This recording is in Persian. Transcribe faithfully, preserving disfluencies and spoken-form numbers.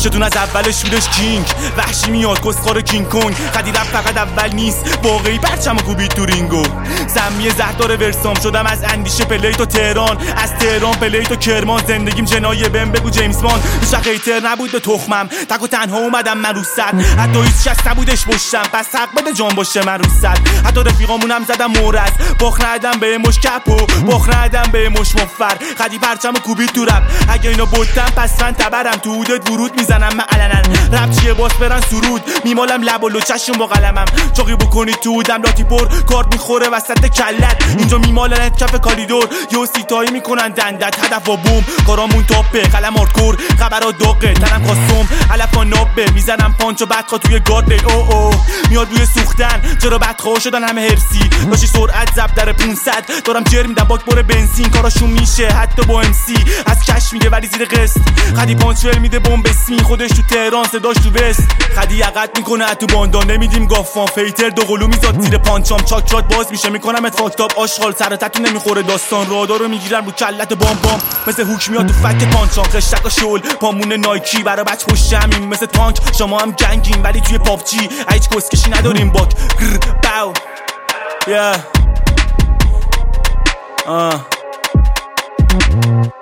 داشتون از اولش بودش کینگ، وحشی میاد کسخار کینگ کونگ. خدی رفت فقط اول نیست، واقعی پرچم و کوبید تو رینگو. سمی زهدار ورسام شدم از اندیشه پلی تو تهران، از تهران پلی تو کرمان. زندگیم جنایه بهم بگو جیمز باند. هیچ وقت هیتر نبود به تخمم، تک و تنها اومدم من رو صد. حتی هیچ کس نبودش پشتم، پس حق بده جان باشه من رو صد. حتی رفیقامونم زدم مورز، باخ ندم به مش کپو، باخ ندم به مش مفر. خدی پرچم و کوبید تو رپ، اگه اینا بودتم پس من تبرم. تو حدود ورود میزنم من علنا، رپ چیه باس برن سرود. میمالم لب و لچشم با قلمم، چاقی بکنید تو بودم لاتی پر. کارت میخوره وسط کلت، اینجا میمالنت کف کالیدور. یو سیتایی میکنن دندت، هدف و بوم. کارامون تاپه، قلم آرکور، خبرات داغه، تنم خواستم علفا نابه. میزنم پانچ و بدخوا توی گارد. او او میاد روی سوختن، چرا بدخوا شدن همه هرسی. داشتی سرعت زب در پونصد، دارم جر میدم باک بره بنزین. کاراشون میشه حتی با ام سی، از کش میده ولی زیر قسط. خدی پانچ میده بمب اسمی، خودش تو تهران صداش تو وست. خدی عقد میکنه تو باندان، نمیدیم گافان. فیتر دو قلو میزاد زیر پانچام، چاکرات باز میشه میکنم ات فاکتاب. آشغال سرتتون نمیخوره داستان، رادارو میگیرن رو کلت بام بام. مثل هوک میاد تو فک پانچام، خشتک و شل پامون نایکی. برا بچ پشت همین مثل تانک، شما هم گنگین ولی توی پابجی هیچ کسکشی نداریم. باک باو yeah. uh.